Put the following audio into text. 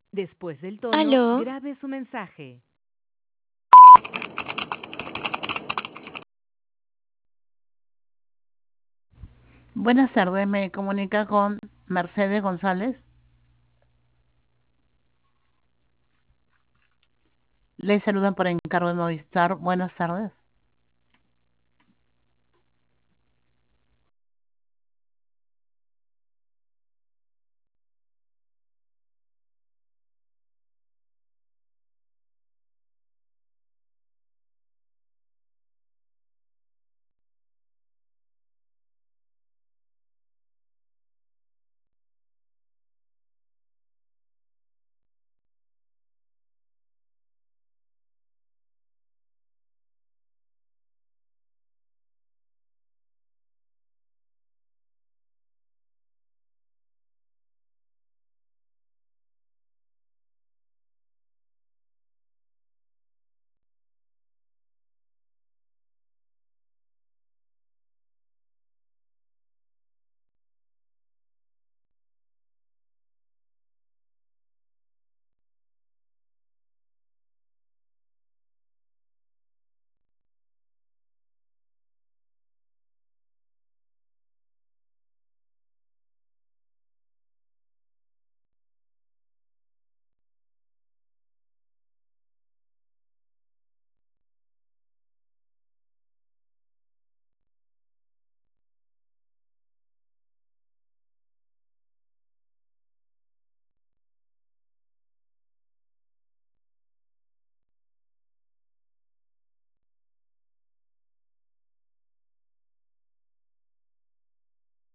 Después del tono, Aló, grabe su mensaje. Buenas tardes, me comunica con Mercedes González. Le saludan por encargo de Movistar. Buenas tardes.